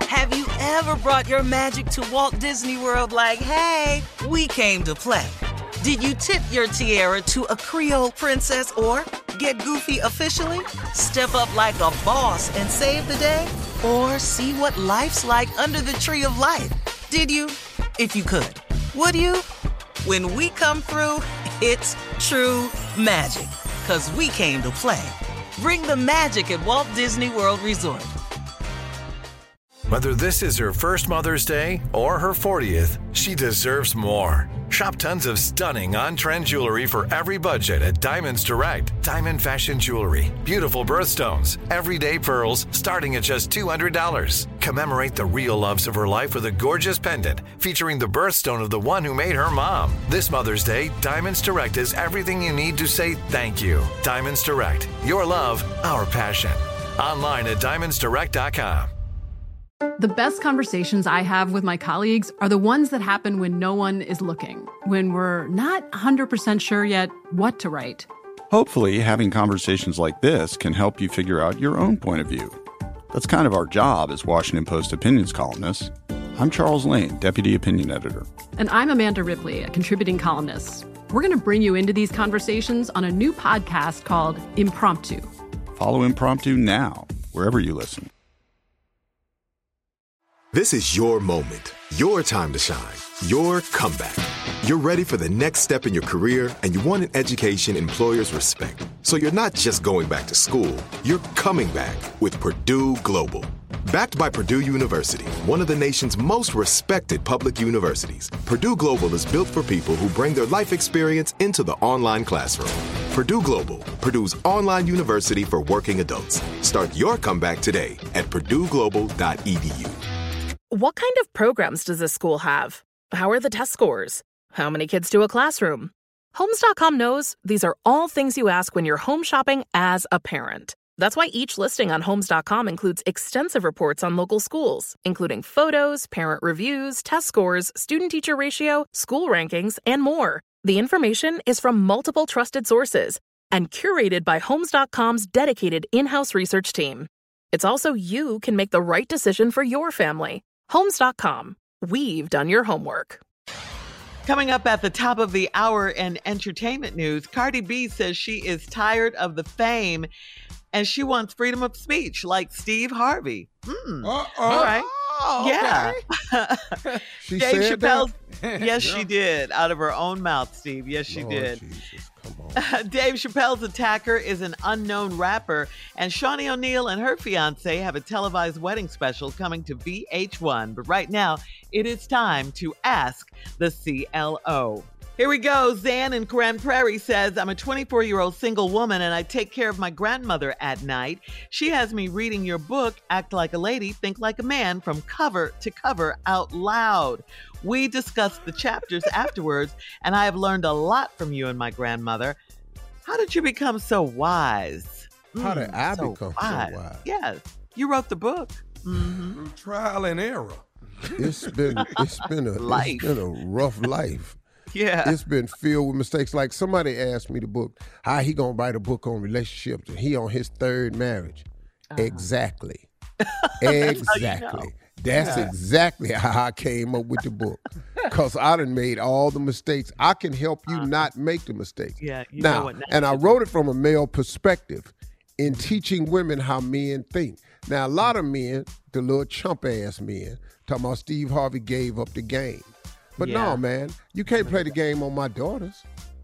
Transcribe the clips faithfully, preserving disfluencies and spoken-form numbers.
Have you ever brought your magic to Walt Disney World like, hey, we came to play? Did you tip your tiara to a Creole princess or get goofy officially? Step up like a boss and save the day? Or see what life's like under the tree of life? Did you? If you could. Would you? When we come through, it's true magic. 'Cause we came to play. Bring the magic at Walt Disney World Resort. Whether this is her first Mother's Day or her fortieth, she deserves more. Shop tons of stunning on-trend jewelry for every budget at Diamonds Direct. Diamond fashion jewelry, beautiful birthstones, everyday pearls starting at just two hundred dollars. Commemorate the real loves of her life with a gorgeous pendant featuring the birthstone of the one who made her mom. This Mother's Day, Diamonds Direct is everything you need to say thank you. Diamonds Direct, your love, our passion. Online at diamonds direct dot com. The best conversations I have with my colleagues are the ones that happen when no one is looking, when we're not one hundred percent sure yet what to write. Hopefully, having conversations like this can help you figure out your own point of view. That's kind of our job as Washington Post opinions columnists. I'm Charles Lane, Deputy Opinion Editor. And I'm Amanda Ripley, a contributing columnist. We're going to bring you into these conversations on a new podcast called Impromptu. Follow Impromptu now, wherever you listen. This is your moment, your time to shine, your comeback. You're ready for the next step in your career, and you want an education employers respect. So you're not just going back to school, you're coming back with Purdue Global. Backed by Purdue University, one of the nation's most respected public universities, Purdue Global is built for people who bring their life experience into the online classroom. Purdue Global, Purdue's online university for working adults. Start your comeback today at purdue global dot e d u. What kind of programs does this school have? How are the test scores? How many kids do a classroom? Homes dot com knows these are all things you ask when you're home shopping as a parent. That's why each listing on Homes dot com includes extensive reports on local schools, including photos, parent reviews, test scores, student-teacher ratio, school rankings, and more. The information is from multiple trusted sources and curated by Homes dot com's dedicated in-house research team. It's also you can make the right decision for your family. Homes dot com. We've done your homework. Coming up at the top of the hour in entertainment news, Cardi B says she is tired of the fame and she wants freedom of speech like Steve Harvey. Hmm. Uh-oh. All right. Oh, yeah. Okay. She Dave said Chappelle. that? Yes, Yeah. she did. Out of her own mouth, Steve. Yes, she Lord did. Jesus, come on. Dave Chappelle's attacker is an unknown rapper, and Shawnee O'Neal and her fiance have a televised wedding special coming to V H one. But right now, it is time to ask the C L O. Here we go. Zan in Grand Prairie says, I'm a twenty-four-year-old single woman and I take care of my grandmother at night. She has me reading your book, Act Like a Lady, Think Like a Man, from cover to cover out loud. We discussed the chapters afterwards, and I have learned a lot from you and my grandmother. How did you become so wise? How did Mm, I so become wise. so wise? Yes, you wrote the book. Mm-hmm. Trial and error. It's been it's been a Life. it's been a rough life. Yeah. It's been filled with mistakes. Like somebody asked me the book, how he gonna write a book on relationships and he on his third marriage. Uh-huh. Exactly. That's how you Exactly. know. That's Yeah. exactly how I came up with the book. Because I done made all the mistakes. I can help you Uh-huh. not make the mistakes. Yeah, you know now, what not and I to do. wrote it from a male perspective in teaching women how men think. Now, a lot of men, the little chump ass men, talking about Steve Harvey gave up the game. But Yeah. no, man, you can't play the game on my daughters.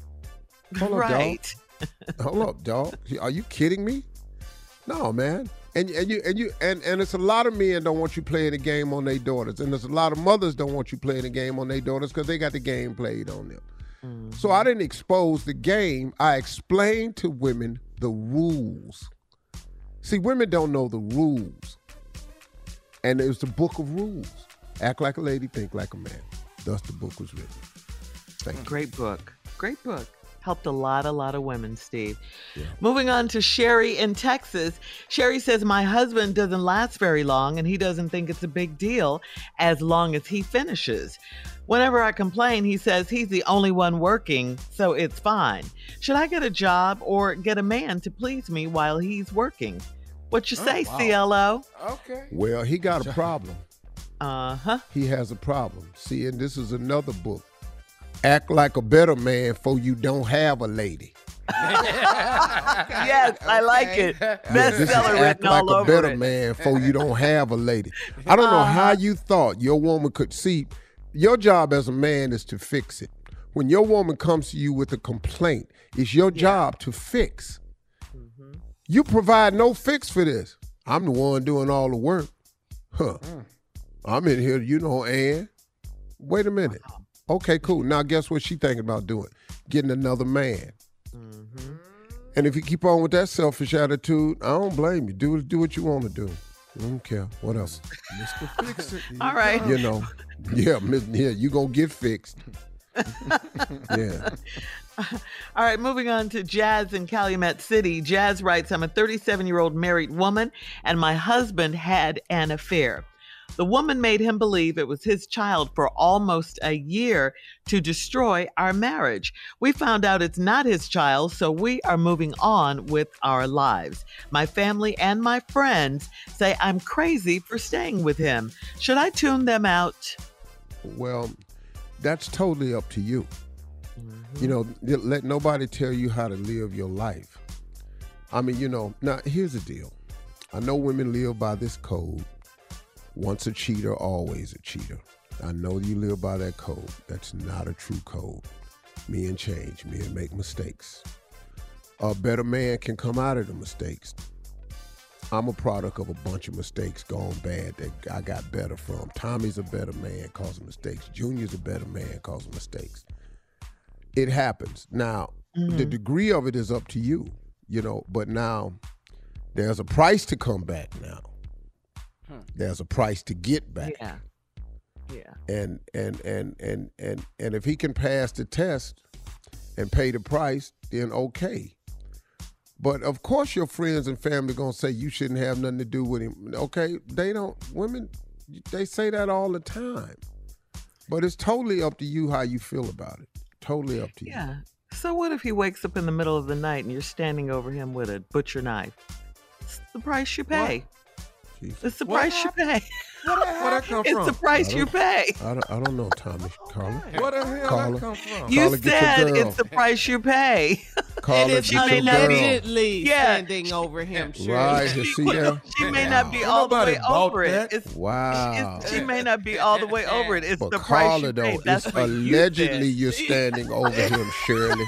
Hold up, Right. dog. Hold up, dog. Are you kidding me? No, man. And and you and you and, and it's a lot of men don't want you playing the game on their daughters, and there's a lot of mothers don't want you playing the game on their daughters because they got the game played on them. Mm-hmm. So I didn't expose the game. I explained to women the rules. See, women don't know the rules, and it was the book of rules. Act like a lady, think like a man. Thus, the book was written. Thank you. Great book. Great book. Helped a lot, a lot of women, Steve. Yeah. Moving on to Sherry in Texas. Sherry says, my husband doesn't last very long and he doesn't think it's a big deal as long as he finishes. Whenever I complain, he says he's the only one working, so it's fine. Should I get a job or get a man to please me while he's working? What you say, Oh, wow. C L O? Okay. Well, he got a problem. Uh-huh. He has a problem. See, and this is another book. Act like a better man before you don't have a lady. Yes, I like it. Bestseller Act written like all a over better it. man before you don't have a lady. I don't know Uh-huh. how you thought your woman could see. Your job as a man is to fix it. When your woman comes to you with a complaint, it's your job to fix. Mm-hmm. You provide no fix for this. I'm the one doing all the work. Huh. Mm. I'm in here, you know, Ann. Wait a minute. Okay, cool. Now guess what she thinking about doing? Getting another man. Mm-hmm. And if you keep on with that selfish attitude, I don't blame you. Do do what you want to do. I don't care. What else? Mister Fix It. All right. You know, yeah, miss- yeah, you gonna get fixed. Yeah. All right, moving on to Jazz in Calumet City. Jazz writes, I'm a thirty-seven-year-old married woman, and my husband had an affair. The woman made him believe it was his child for almost a year to destroy our marriage. We found out it's not his child, so we are moving on with our lives. My family and my friends say I'm crazy for staying with him. Should I tune them out? Well, that's totally up to you. You know, let nobody tell you how to live your life. I mean, you know, now here's the deal. I know women live by this code. Once a cheater, always a cheater. I know you live by that code. That's not a true code. Men change. Men make mistakes. A better man can come out of the mistakes. I'm a product of a bunch of mistakes gone bad that I got better from. Tommy's a better man cause of mistakes. Junior's a better man cause of mistakes. It happens. Now, mm-hmm. the degree of it is up to you, you know, but now there's a price to come back now. Hmm. There's a price to get back. Yeah. Yeah. And and and and and and if he can pass the test and pay the price, then okay. But of course your friends and family gonna say you shouldn't have nothing to do with him. Okay, they don't, women, they say that all the time. But it's totally up to you how you feel about it. Totally up to you. Yeah. So what if he wakes up in the middle of the night and you're standing over him with a butcher knife? It's the price you pay. What? It's the What price happened? you pay. Where that come It's from? the price you pay. I don't, I don't know, Tommy. Carla. Where the hell Carla. that come from? You Carla, get your said girl. it's the price you pay. Carla, It's get your girl. allegedly Yeah. standing over him, Shirley. Right, you see that? She may not be Ain't all the nobody way bought over it. that. It's, Wow. it's, she may not be all the way over it. It's But the price Carla, you though, pay. That's it's what you allegedly said. you're standing over him, Shirley.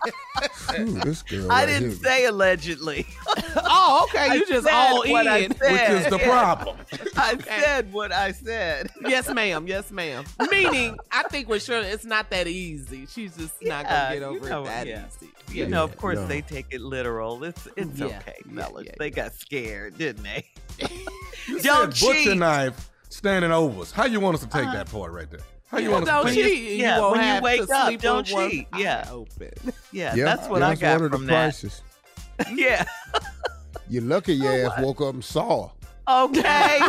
Ooh, this girl I right didn't here. say allegedly. Oh, okay. I You just said all what I in. said. Which is the Yeah. problem. I said what I said. Yes, ma'am. Yes, ma'am. Meaning, I think with Shirley, it's not that easy. She's just not Yeah, gonna get over you know, it that yeah. easy. You Yeah. know, of course no. they take it literal. It's it's Yeah, okay, yeah, fellas. yeah, they yeah. got scared, didn't they? You Don't said butcher cheat. knife standing over us. How you want us to take Uh-huh. that part right there? How you Well, want us don't to take cheat. it? You Yeah, won't when you have wake to up, sleep don't with one cheat. eye Yeah. open. Yeah, Yeah, that's what that's I got one of the from that. prices. Yeah. You're lucky your Oh, ass what? woke up and saw her. Okay.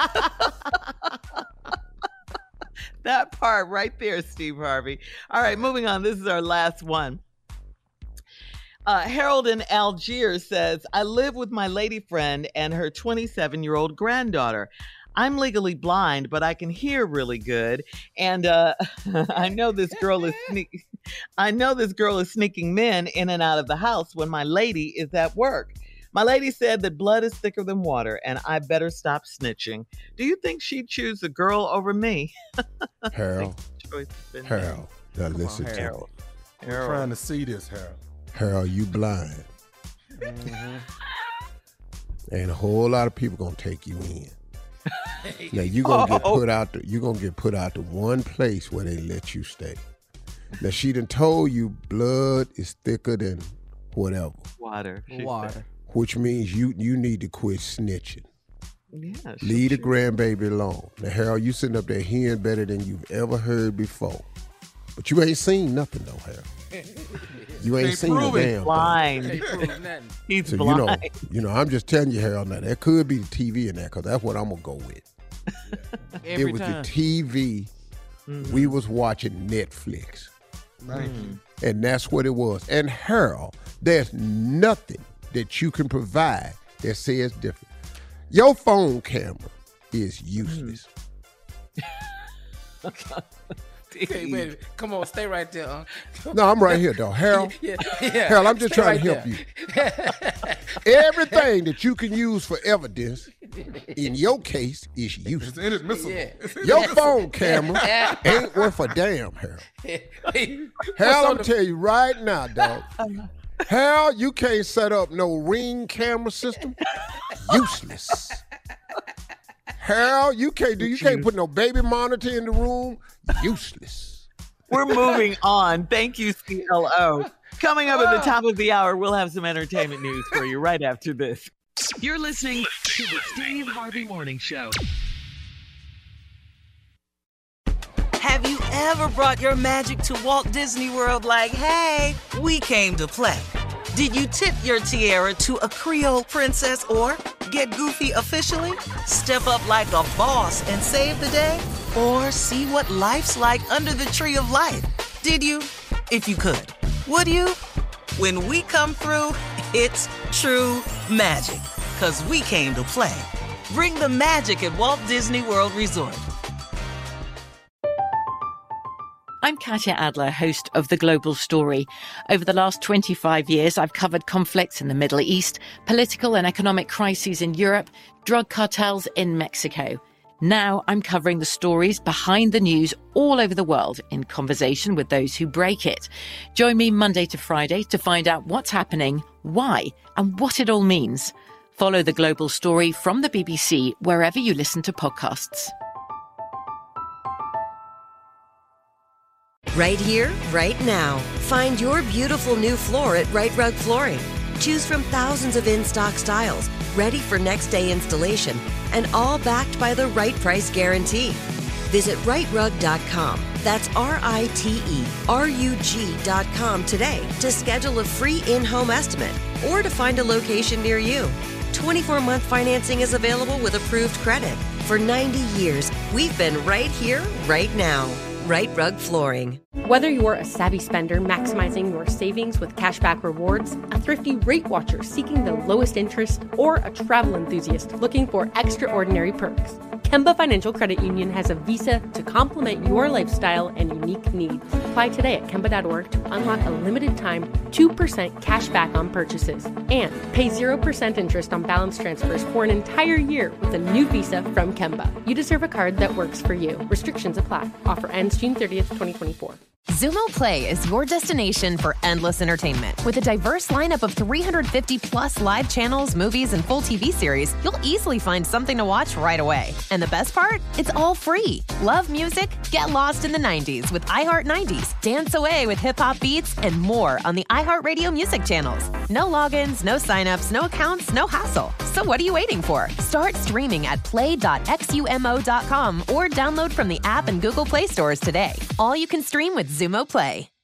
That part right there, Steve Harvey. All right, moving on. This is our last one. Uh, Harold in Algiers says, I live with my lady friend and her twenty-seven-year-old granddaughter. I'm legally blind, but I can hear really good. And uh, I know this girl is sneak- I know this girl is sneaking men in and out of the house when my lady is at work. My lady said that blood is thicker than water, and I better stop snitching. Do you think she'd choose a girl over me? Harold, Choice has been made. Harold, now listen to me. Harold. We're trying to see this, Harold. Harold, you blind. Mm-hmm. Ain't a whole lot of people gonna take you in. Now you gonna get Oh. put out the you gonna get put out to one place where they let you stay. Now she done told you blood is thicker than whatever, Water. she said. Water. which means you you need to quit snitching. Yeah, she- Leave the she- grandbaby alone. Now Harold, you sitting up there hearing better than you've ever heard before, but you ain't seen nothing though, Harold. You ain't They seen a prove it. damn thing. blind. Nothing. He's So blind. you know, you know, I'm just telling you, Harold. Now there could be the T V in there, cause that's what I'm gonna go with. Every it was time. the T V. Mhm. We was watching Netflix, Thank Mm. you. and that's what it was. And Harold, there's nothing that you can provide that says different. Your phone camera is useless. Okay, wait, come on, stay right there. Huh? No, I'm right here, though. Harold, yeah, yeah. Harold, I'm just stay trying right to help you. Everything that you can use for evidence, in your case, is useless. It's inadmissible. Yeah. Your phone camera ain't worth a damn, Harold. Hey, Harold, I'm tell you right now, dog. Harold, you can't set up no Ring camera system. Useless. Harold, you can't do. You can't put no baby monitor in the room. Useless. We're moving on. Thank you, C L O. Coming up at the top of the hour, we'll have some entertainment news for you right after this. You're listening to the Steve Harvey Morning Show. Have you ever brought your magic to Walt Disney World like, hey, we came to play? Did you tip your tiara to a Creole princess or get goofy officially? Step up like a boss and save the day? Or see what life's like under the tree of life? Did you? If you could. Would you? When we come through, it's true magic. 'Cause we came to play. Bring the magic at Walt Disney World Resort. I'm Katya Adler, host of The Global Story. Over the last twenty-five years, I've covered conflicts in the Middle East, political and economic crises in Europe, drug cartels in Mexico. Now I'm covering the stories behind the news all over the world in conversation with those who break it. Join me Monday to Friday to find out what's happening, why, and what it all means. Follow The Global Story from the B B C wherever you listen to podcasts. Right here, right now. Find your beautiful new floor at Right Rug Flooring. Choose from thousands of in-stock styles, ready for next day installation, and all backed by the right price guarantee. Visit right rug dot com. That's R I T E R U G dot com today to schedule a free in-home estimate or to find a location near you. twenty-four month financing is available with approved credit. For ninety years, we've been right here, right now. Right Rug Flooring. Whether you're a savvy spender maximizing your savings with cashback rewards, a thrifty rate watcher seeking the lowest interest, or a travel enthusiast looking for extraordinary perks, Kemba Financial Credit Union has a visa to complement your lifestyle and unique needs. Apply today at Kemba dot org to unlock a limited time two percent cash back on purchases and pay zero percent interest on balance transfers for an entire year with a new visa from Kemba. You deserve a card that works for you. Restrictions apply. Offer ends June thirtieth, twenty twenty-four. Xumo Play is your destination for endless entertainment. With a diverse lineup of three hundred fifty plus live channels, movies, and full T V series, you'll easily find something to watch right away. And the best part? It's all free. Love music? Get lost in the nineties with iHeart nineties. Dance away with hip-hop beats and more on the iHeartRadio music channels. No logins, no signups, no accounts, no hassle. So what are you waiting for? Start streaming at play dot xumo dot com or download from the app and Google Play stores today. All you can stream with Xumo Play.